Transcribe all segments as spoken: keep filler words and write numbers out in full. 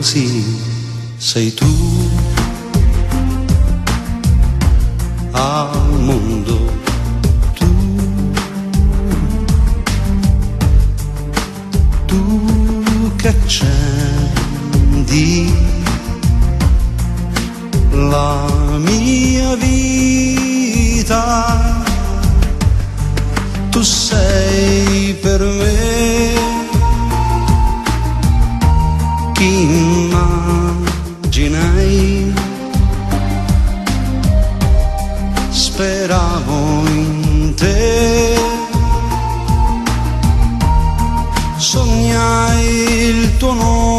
così sei tu al mondo, tu, tu che accendi la mia vita, tu sei per me chi immaginai, speravo in te, sognai il tuo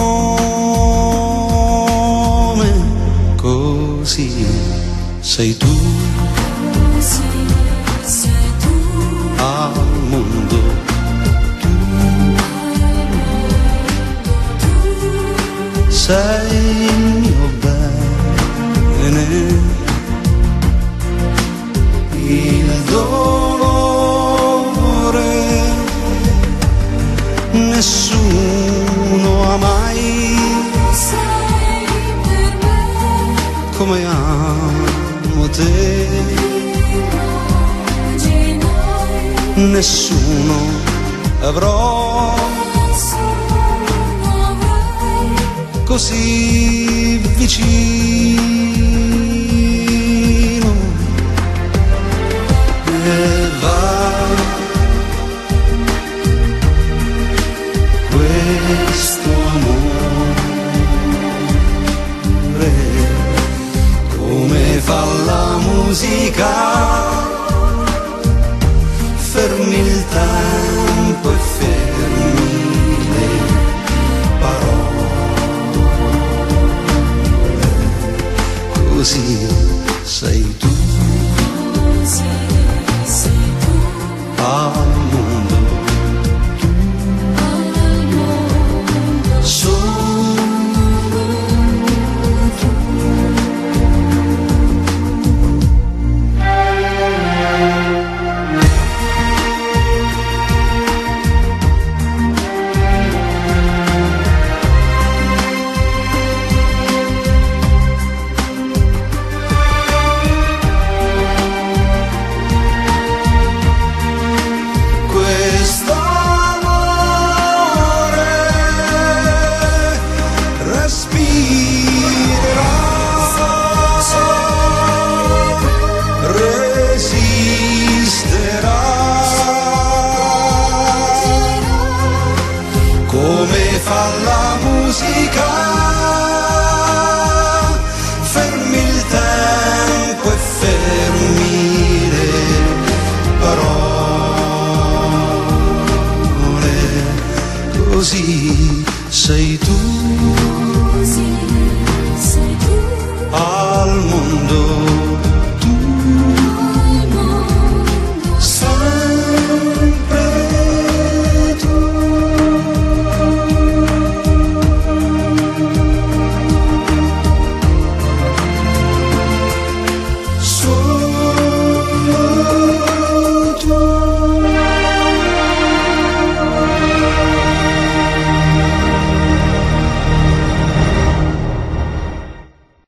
nome, così sei tu, così sei tu al mondo, tu, tu sei il mio bene, il dolore nessuno ha mai sei per me, come amo te, immaginai nessuno avrò nessuno avrai così vicino. E va questo amore come fa la musica, fermi il tempo e fermi le parole, così sei tu così sei tu al mondo, al mondo, solo tu. Questo amore respirerà, resisterà, come fa la musica, fermi il tempo e fermi le parole, così sei tu così sei tu al mondo,